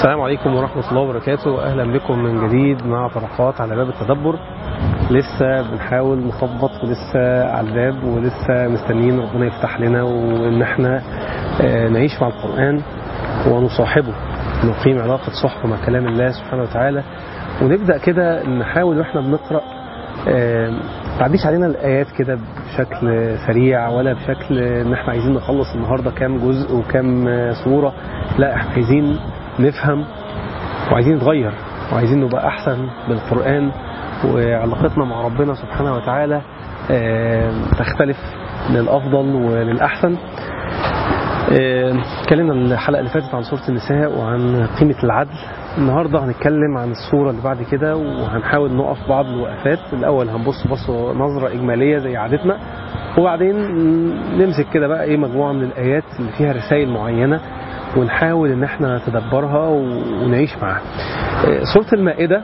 السلام عليكم ورحمة الله وبركاته. أهلا بكم من جديد مع طرقات على باب التدبر. لسه بنحاول نخبط ولسه على الباب ولسه مستنيين ربنا يفتح لنا وإن احنا نعيش مع القرآن ونصاحبه، نقيم علاقة صحبة مع كلام الله سبحانه وتعالى، ونبدأ كده نحاول واحنا بنقرأ تعديش علينا الآيات كده بشكل سريع ولا بشكل ان احنا عايزين نخلص النهاردة كام جزء وكام سورة. لا، احنا عايزين نفهم وعايزين نتغير وعايزين نبقى أحسن بالقرآن، وعلاقتنا مع ربنا سبحانه وتعالى تختلف للأفضل وللأحسن. اتكلمنا الحلقة اللي فاتت عن سورة النساء وعن قيمة العدل. النهاردة هنتكلم عن السورة اللي بعد كده وهنحاول نقف بعض الوقفات. الأول هنبص نظرة إجمالية زي عادتنا، وبعدين نمسك كده بقى مجموعة من الآيات اللي فيها رسائل معينة ونحاول ان احنا نتدبرها ونعيش معها. سورة المائدة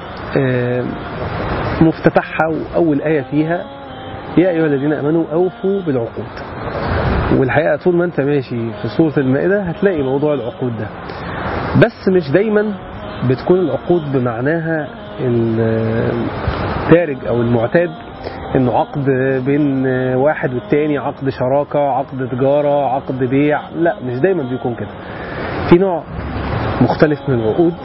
مفتتحها وأول آية فيها يا أيها الذين آمنوا أوفوا بالعقود. والحقيقة طول ما أنت ماشي في سورة المائدة هتلاقي موضوع العقود ده، بس مش دايما بتكون العقود بمعناها الدارج أو المعتاد، إنه عقد بين واحد والتاني، عقد شراكة، عقد تجارة، عقد بيع. لا، مش دايما بيكون كده. في نوع مختلف من العقود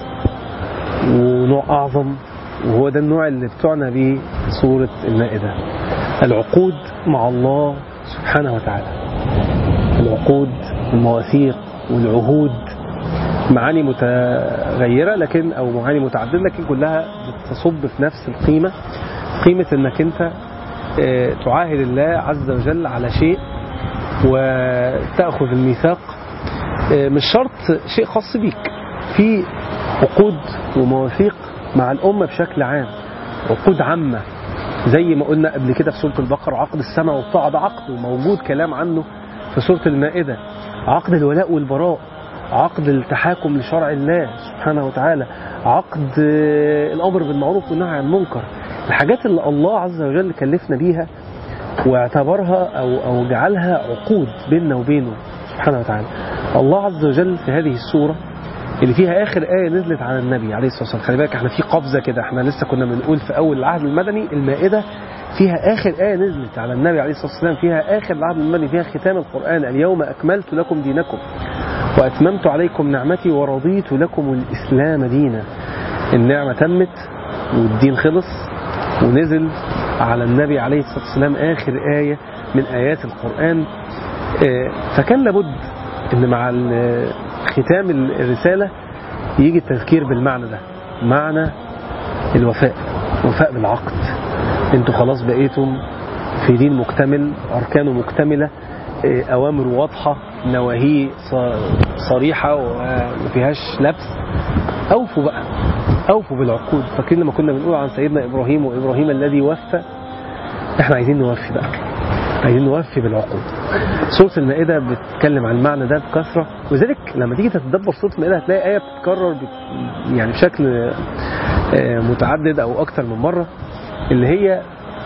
ونوع أعظم، وهو ده النوع اللي بتعنى به سورة المائدة: العقود مع الله سبحانه وتعالى. العقود، المواثيق والعهود معاني متغيرة لكن أو معاني متعددة، لكن كلها بتصب في نفس القيمة، قيمة انك انت تعاهد الله عز وجل على شيء وتأخذ الميثاق. مش شرط شيء خاص بيك، في عقود ومواثيق مع الأمة بشكل عام، عقود عامة زي ما قلنا قبل كده في سورة البقرة. عقد السمع والطاعة ده عقد وموجود كلام عنه في سورة المائدة. عقد الولاء والبراء، عقد التحاكم لشرع الله سبحانه وتعالى، عقد الأمر بالمعروف والنهي عن المنكر. الحاجات اللي الله عز وجل كلفنا بيها واعتبرها أو جعلها عقود بيننا وبينه سبحانه وتعالى. الله عز وجل في هذه السورة اللي فيها آخر آية نزلت على النبي عليه الصلاة والسلام، خلي بالك احنا في قفزة كده، احنا لسه كنا بنقول في أول العهد المدني المائدة فيها آخر آية نزلت على النبي عليه الصلاة والسلام، فيها آخر العهد المدني، فيها ختام القرآن: اليوم أكملت لكم دينكم وأتممت عليكم نعمتي ورضيت لكم الإسلام دينا. النعمة تمت والدين خلص ونزل على النبي عليه الصلاة والسلام آخر آية من آيات القرآن. فكان لابد أن مع ختام الرسالة يجي التذكير بالمعنى ده، معنى الوفاء، وفاء بالعقد. انتوا خلاص بقيتم في دين مكتمل، أركانه مكتملة، أوامر واضحة، نواهي صريحة ومفيهاش لبس. أوفوا بقى، أوفوا بالعقود. فاكرين لما كنا بنقول عن سيدنا إبراهيم وإبراهيم الذي وفى؟ احنا عايزين نوفي بقى، عايزين نوفي بالعقود. سورة المائدة بتتكلم عن المعنى ده بكثرة، وذلك لما تيجي تتدبر سورة المائدة هتلاقي آية بتتكرر يعني بشكل متعدد أو أكثر من مرة، اللي هي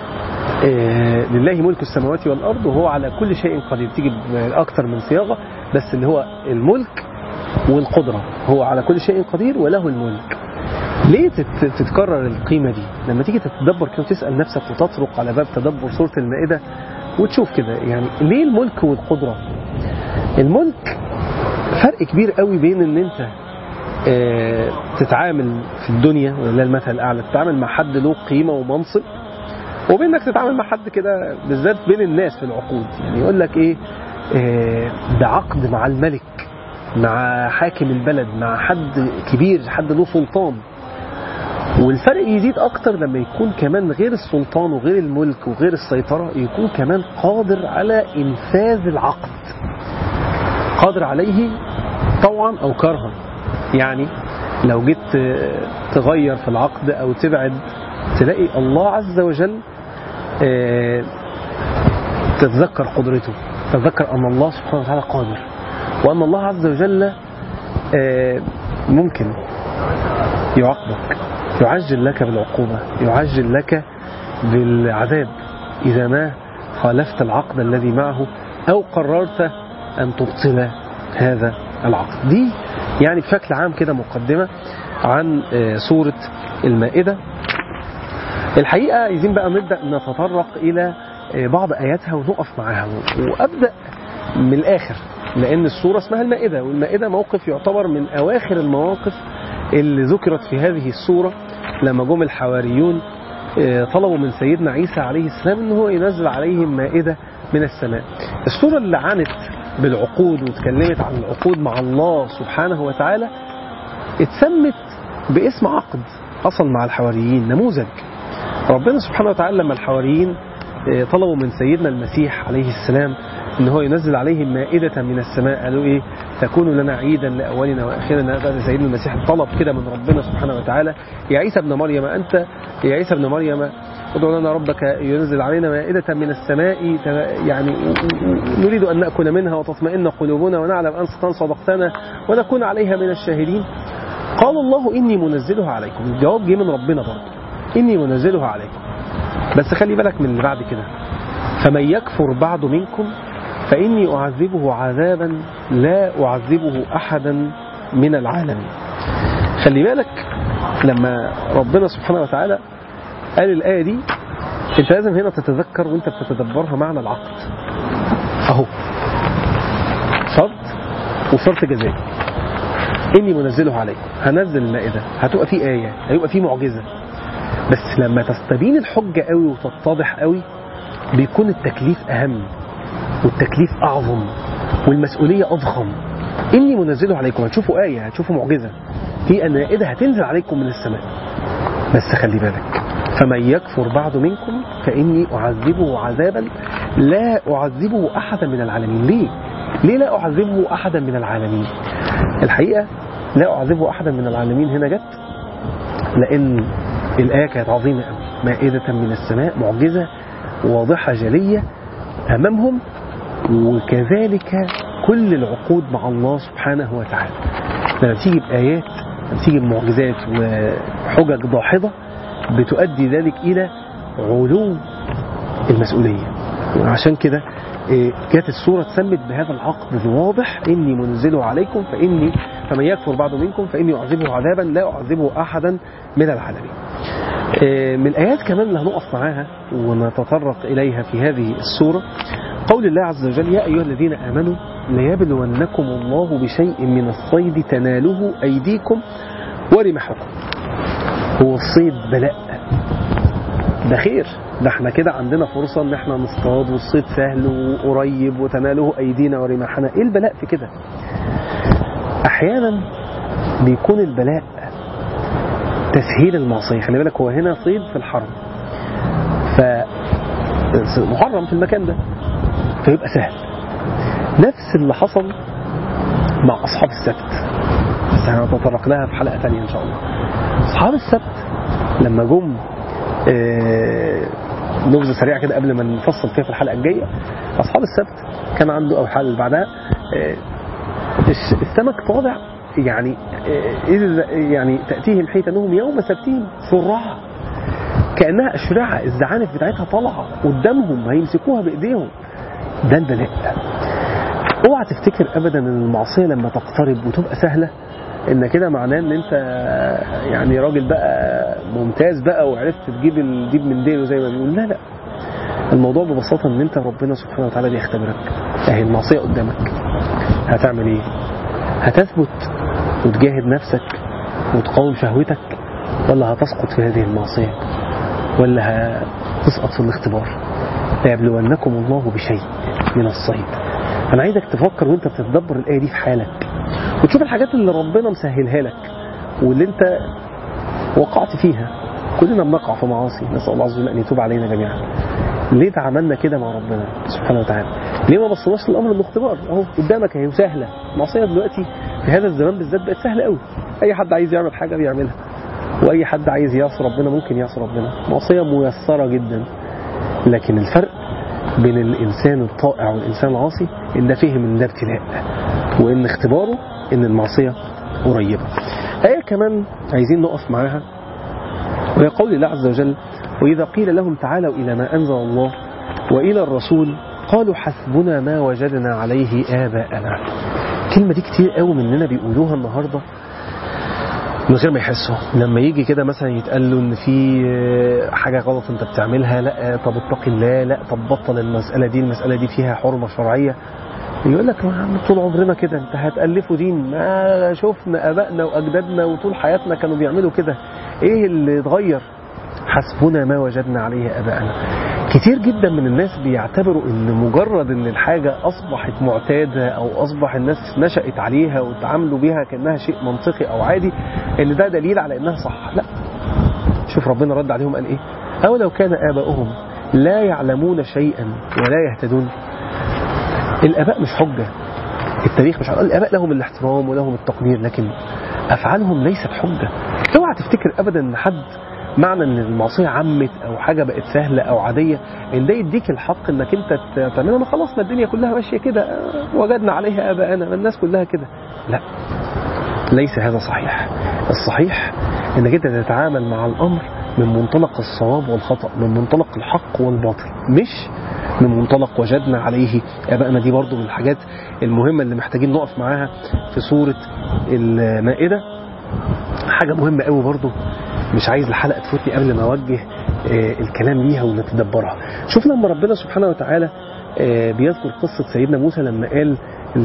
لله ملك السماوات والأرض وهو على كل شيء قدير. تيجي بأكثر من صياغة، بس اللي هو الملك والقدرة، هو على كل شيء قدير وله الملك. ليه تتكرر القيمة دي؟ لما تيجي تتدبر كده وتسأل نفسك وتطرق على باب تدبر سورة المائدة وتشوف كده، يعني ليه الملك والقدرة؟ الملك فرق كبير قوي بين ان انت تتعامل في الدنيا ولله المثل الأعلى، تتعامل مع حد له قيمة ومنصب، وبينك تتعامل مع حد كده بالذات بين الناس في العقود. يعني يقول لك ده عقد مع الملك، مع حاكم البلد، مع حد كبير، حد له سلطان. والفرق يزيد أكتر لما يكون كمان غير السلطان وغير الملك وغير السيطرة، يكون كمان قادر على إنفاذ العقد، قادر عليه طوعا أو كرها. يعني لو جيت تغير في العقد أو تبعد، تلاقي الله عز وجل تتذكر قدرته، تتذكر أن الله سبحانه وتعالى قادر، وأن الله عز وجل ممكن يعاقبك، يعجل لك بالعقوبة، يعجل لك بالعذاب إذا ما خالفت العقد الذي معه أو قررت أن تبطل هذا العقد. دي يعني بشكل عام كده مقدمة عن سورة المائدة. الحقيقة عايزين بقى نبدأ نتطرق إلى بعض آياتها ونقف معاها، وأبدأ من الآخر، لأن السورة اسمها المائدة، والمائدة موقف يعتبر من أواخر المواقف اللي ذكرت في هذه السورة، لما جم الحواريون طلبوا من سيدنا عيسى عليه السلام أنه هو ينزل عليهم مائدة من السماء. السورة اللي عنت بالعقود وتكلمت عن العقود مع الله سبحانه وتعالى اتسمت باسم عقد حصل مع الحواريين، نموذج. ربنا سبحانه وتعالى لما الحواريين طلبوا من سيدنا المسيح عليه السلام ان هو ينزل عليهم مائدة من السماء، قالوا ايه؟ تكون لنا عيدا لأولنا وآخرنا. بعد سيدنا المسيح طلب كده من ربنا سبحانه وتعالى: يا عيسى ابن مريم يا عيسى ابن مريم ادعو لنا ربك ينزل علينا مائدة من السماء، يعني نريد أن نأكل منها وتطمئن قلوبنا ونعلم أن صدقتنا ونكون عليها من الشاهدين. قال الله إني منزلها عليكم. الجواب جه من ربنا برضه، إني منزلها عليكم، بس خلي بالك من اللي بعد كده: فمن يكفر بعد منكم فإني أعذبه عذابا لا أعذبه أحدا من العالمين. خلي بالك لما ربنا سبحانه وتعالى قال الآية دي، انت لازم هنا تتذكر وانت بتتدبرها معنى العقد اهو، شرط وشرط جزائي. إني منزله عليكم، هنزل المائدة، هتبقى فيه آية، هيبقى فيه معجزة، بس لما تستبين الحجة قوي وتتضح قوي بيكون التكليف أهم والتكليف أعظم والمسؤولية أضخم. إني منزله عليكم، هتشوفوا آية، هتشوفوا معجزة، في مائدة هتنزل عليكم من السماء، بس خلي بالك: فمن يكفر بعد منكم فإني أعذبه عذابا لا أعذبه أحدا من العالمين. ليه لا أعذبه أحدا من العالمين؟ الحقيقة لا أعذبه أحدا من العالمين هنا جت لأن الآية كانت عظيمة قوي، مائدة من السماء، معجزة واضحة جلية أمامهم، وكذلك كل العقود مع الله سبحانه وتعالى. لما تيجي بآيات، لما تيجي بمعجزات وحجج داحضة بتؤدي ذلك إلى علو المسؤولية. وعشان كده جاءت السورة تسمت بهذا العقد الواضح: إني منزله عليكم فمن يكفر بعد منكم فإني أعذبه عذابا لا أعذبه أحدا من العالمين. من الآيات كمان اللي هنقف معاها ونتطرق إليها في هذه السورة قول الله عز وجل: يا أيها الذين آمنوا ليبلونكم الله بشيء من الصيد تناله أيديكم ورمحكم. هو الصيد بلاء، ده خير، ده احنا كده عندنا فرصة ان احنا نصطاد، والصيد سهل وقريب وتناله أيدينا ورمحنا. ايه البلاء في كده؟ احيانا بيكون البلاء تسهيل المعصية. خلي بالك هو هنا صيد في الحرم، فمحرم في المكان ده فيبقى سهل. نفس اللي حصل مع أصحاب السبت، بس هنتطرق لها في حلقة ثانية إن شاء الله. أصحاب السبت لما جم، نبذة سريعة كده قبل ما نفصل فيها في الحلقة الجاية. أصحاب السبت كان عنده، أو الحلقة اللي بعدها، السمك طالع، يعني تأتيهم حيتانهم يوم سبتهم شرعا، كأنها أشرعة، الزعانف بتاعتها طالعة قدامهم هيمسكوها بإيديهم. ده البلاء. اوعى تفتكر أبدا أن المعصية لما تقترب وتبقى سهلة إن كده معناه أن أنت يعني راجل بقى ممتاز بقى وعرفت تجيب الديب من ديله زي ما بيقول. لا، الموضوع ببساطة أن أنت ربنا سبحانه وتعالى بيختبرك. أهي المعصية قدامك، هتعمل إيه؟ هتثبت وتجاهد نفسك وتقاوم شهوتك، ولا هتسقط في هذه المعصية، ولا هتسقط في الاختبار؟ ليبلونكم الله بشيء من الصيد. أنا عايزك تفكر وانت بتتدبر الآية دي في حالك، وتشوف الحاجات اللي ربنا مسهلها لك واللي انت وقعت فيها. كلنا بنقع في معاصي، نسأل الله عز وجل أن يتوب علينا جميعا. ليه تعاملنا كده مع ربنا سبحانه وتعالى؟ ليه ما بصناش للأمر الاختبار؟ اهو قدامك اهي وسهلة. المعصية دلوقتي في هذا الزمان بالذات بقت سهلة قوي، أي حد عايز يعمل حاجة بيعملها، وأي حد عايز يعصي ربنا ممكن يعصي ربنا. معصية ميسرة جدا. لكن الفرق بين الإنسان الطائع والإنسان العاصي إن ده فهم إن ده ابتلاء، وإن اختباره إن المعصية قريبة. آية كمان عايزين نقف معاها، وهي قول الله عز وجل: وإذا قيل لهم تعالوا إلى ما أنزل الله وإلى الرسول قالوا حسبنا ما وجدنا عليه آباءنا. الكلمة دي كتير قوي مننا بيقولوها النهاردة من غير ما يحسوا. لما يجي كده مثلا يتقال له ان في حاجة غلط انت بتعملها، لا طب اتقي الله، لا طب بطل المسألة دي فيها حرمة شرعية، يقول لك طول عمرنا كده، انت هتألفوا دين؟ ما شفنا ابائنا واجدادنا وطول حياتنا كانوا بيعملوا كده، ايه اللي اتغير؟ حسبنا ما وجدنا عليه ابائنا. كتير جدا من الناس بيعتبروا ان مجرد ان الحاجة اصبحت معتادة او اصبح الناس نشأت عليها وتعاملوا بيها كأنها شيء منطقي او عادي ان ده دليل على انها صح. لا، شوف ربنا رد عليهم قال ايه؟ او لو كان آباؤهم لا يعلمون شيئا ولا يهتدون. الآباء مش حجة، التاريخ مش حجة. الآباء لهم الاحترام ولهم التقدير، لكن أفعالهم ليست حجة. اوعى تفتكر أبدا أن حد معنى أن المعصية عمت أو حاجة بقت سهلة أو عادية إن ده يديك الحق أنك أنت تعملها. ما خلاص، ما الدنيا كلها ماشية كده، وجدنا عليها آباءنا، ما الناس كلها كده. لا، ليس هذا صحيح. الصحيح أنك أنت تتعامل مع الأمر من منطلق الصواب والخطأ، من منطلق الحق والباطل، مش من منطلق وجدنا عليه آباءنا. دي برضو من الحاجات المهمة اللي محتاجين نقف معاها في سورة المائدة. حاجة مهمة قوي برضو، مش عايز الحلقة تفوتني قبل ما أوجه الكلام ليها ونتدبرها. شوف لما ربنا سبحانه وتعالى بيذكر قصة سيدنا موسى لما قال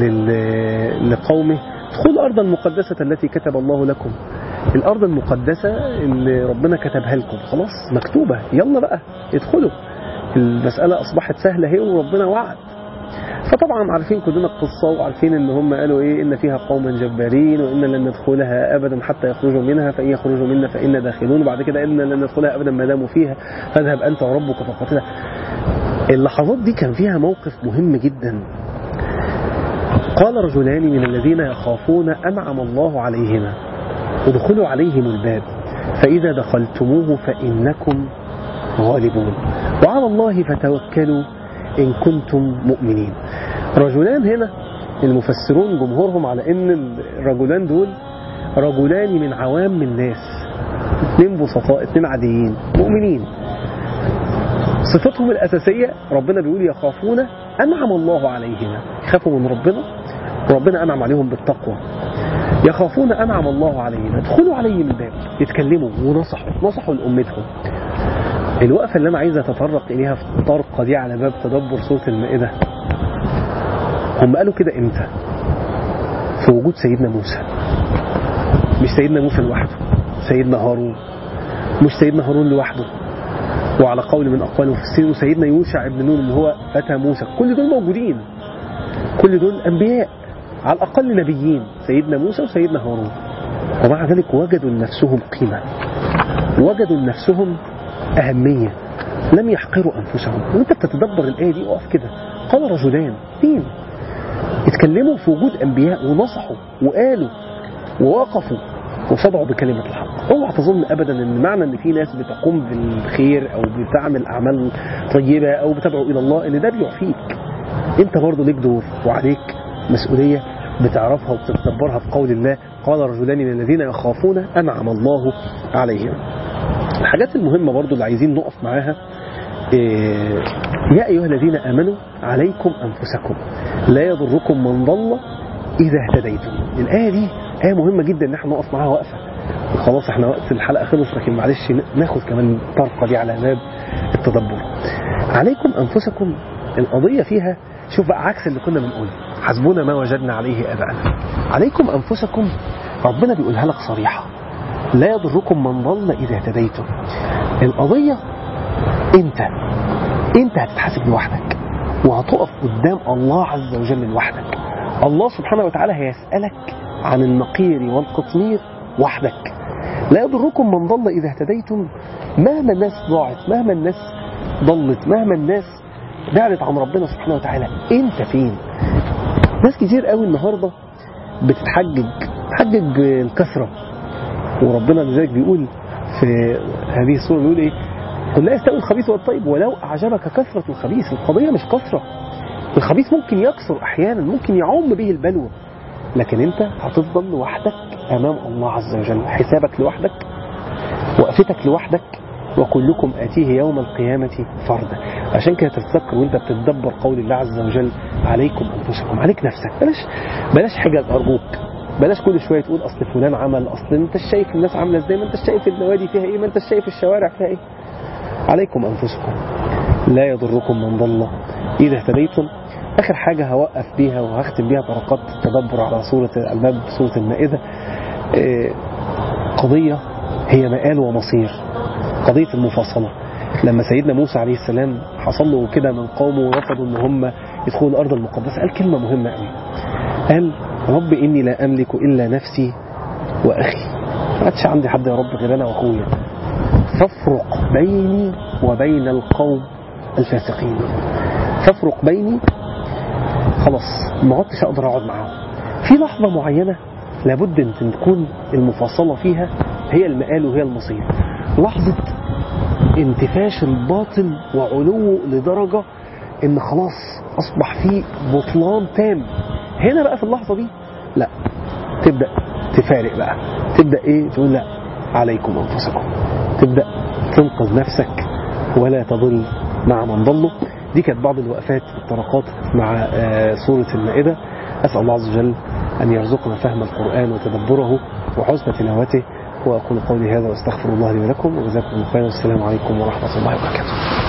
لقومه ادخلوا الأرض المقدسة التي كتب الله لكم. الأرض المقدسة اللي ربنا كتبها لكم خلاص مكتوبة، يلا بقى ادخلوا. المسألة أصبحت سهلة هي وربنا وعد. فطبعا عارفين كلنا القصة، وعارفين ان هم قالوا ايه، ان فيها قوما جبارين وان لن ندخلها ابدا حتى يخرجوا منها، فان يخرجوا منا فإنا داخلون. وبعد كده ان لن ندخلها ابدا ما داموا فيها، فاذهب انت وربك فقاتلا. اللحظات دي كان فيها موقف مهم جدا. قال رجلان من الذين يخافون أنعم الله عليهما ادخلوا عليهم الباب فإذا دخلتموه فإنكم غالبون وعلى الله فتوكلوا إن كنتم مؤمنين. رجلان هنا المفسرون جمهورهم على إن الرجلان دول رجلان من عوام الناس، 2 بسطاء، 2 عاديين مؤمنين. صفتهم الأساسية ربنا بيقول يخافون أنعم الله عليهما، يخافوا من ربنا وربنا أنعم عليهم بالتقوى. يخافون أنعم الله عليهم، ادخلوا عليهم الباب، يتكلموا ونصحوا لأمتهم. الوقفة اللي أنا عايز أتطرق إليها في الطرقة دي على باب تدبر سورة المائدة، هم قالوا كده إمتى؟ في وجود سيدنا موسى. مش سيدنا موسى لوحده، سيدنا هارون، مش سيدنا هارون لوحده، وعلى قول من أقوال المفسرين سيدنا يوشع ابن نون اللي هو فتى موسى. كل دول موجودين، كل دول أنبياء، على الأقل نبيين، سيدنا موسى وسيدنا هارون. ومع ذلك وجدوا لنفسهم قيمة، وجدوا لنفسهم أهمية، لم يحقروا أنفسهم. وانت بتتدبر الآية دي اقف كده، قال رجلان مين اتكلموا في وجود أنبياء ونصحوا وقالوا ووقفوا وصدعوا بكلمة الحق. اوعى تظن أبدا ان معنى ان في ناس بتقوم بالخير او بتعمل أعمال طيبة او بتدعو إلى الله ان ده بيعفيك. انت برضو ليك دور وعليك مسؤولية بتعرفها وبتتدبرها في قول الله قال رجلان من الذين يخافون أنعم الله عليهم. الحاجات المهمة برضو اللي عايزين نقف معاها، يا أيها الذين آمنوا عليكم أنفسكم لا يضركم من ضل إذا اهتديتم. الآية دي آية مهمة جدا ان احنا نقف معاها وقفة. خلاص احنا وقت الحلقة خلص، لكن معلش ناخد كمان طرقة دي على باب التدبر. عليكم أنفسكم، القضية فيها شوف بقى عكس اللي كنا بنقوله حسبونا ما وجدنا عليه آباءنا. عليكم أنفسكم ربنا بيقولها لك صريحة، لا يضركم من ضل إذا اهتديتم. القضية انت هتتحاسب لوحدك وهتقف قدام الله عز وجل لوحدك. الله سبحانه وتعالى هيسألك عن النقير والقطمير وحدك. لا يضركم من ضل إذا اهتديتم. مهما الناس ضاعت، مهما الناس ضلت، مهما الناس بعدت عن ربنا سبحانه وتعالى، انت فين؟ ناس كتير قوي النهاردة بتتحجج بالكثرة، وربنا لذلك بيقول في هذه السورة بيقول ايه؟ قل لا يستوي الخبيث والطيب ولو أعجبك كثرة الخبيث. القضية مش كثرة، الخبيث ممكن يكثر أحيانا، ممكن يعم به البلوى، لكن انت هتفضل لوحدك أمام الله عز وجل. حسابك لوحدك، وقفتك لوحدك، وكلكم آتيه يوم القيامة فردا. عشان كده تتذكر وانت بتتدبر قول الله عز وجل عليكم أنفسكم، عليك نفسك. بلاش حاجة أرجوك، بلاش كل شوية تقول أصل فلان عمل، أصل انت شايف الناس عاملة ازاي، ما انت شايف النوادي فيها ايه، ما انت شايف الشوارع فيها ايه. عليكم أنفسكم لا يضركم من ضل إذا اهتديتم. آخر حاجة هوقف بيها وهختم بيها طرقات التدبر على سورة الباب، سورة المائدة، قضية هي مآل ومصير، قضية المفاصلة. لما سيدنا موسى عليه السلام حصل له كده من قومه ورفضوا ان هم يدخلوا الأرض المقدسة، قال كلمة مهمة قوي، قال رب إني لا أملك إلا نفسي وأخي، ما عادش عندي حد يا رب غير أنا وأخويا، فافرق بيني وبين القوم الفاسقين. فافرق بيني، خلاص ما عدتش أقدر أقعد معاهم. في لحظة معينة لابد أن تكون المفاصلة فيها هي المآل وهي المصير، لحظة انتفاش الباطل وعلوه لدرجة ان خلاص اصبح فيه بطلان تام. هنا بقى في اللحظة دي لا، تبدأ تفارق بقى، تبدأ ايه، تقول لا عليكم انفسكم، تبدأ تنقذ نفسك ولا تضل مع من ضلوا. دي كانت بعض الوقفات الطرقات مع سورة المائدة. أسأل الله عز وجل أن يرزقنا فهم القرآن وتدبره وحسن تلاوته. وأقول قولي هذا واستغفر الله لي ولكم، وجزاكم الله خيرا. والسلام عليكم ورحمة الله وبركاته.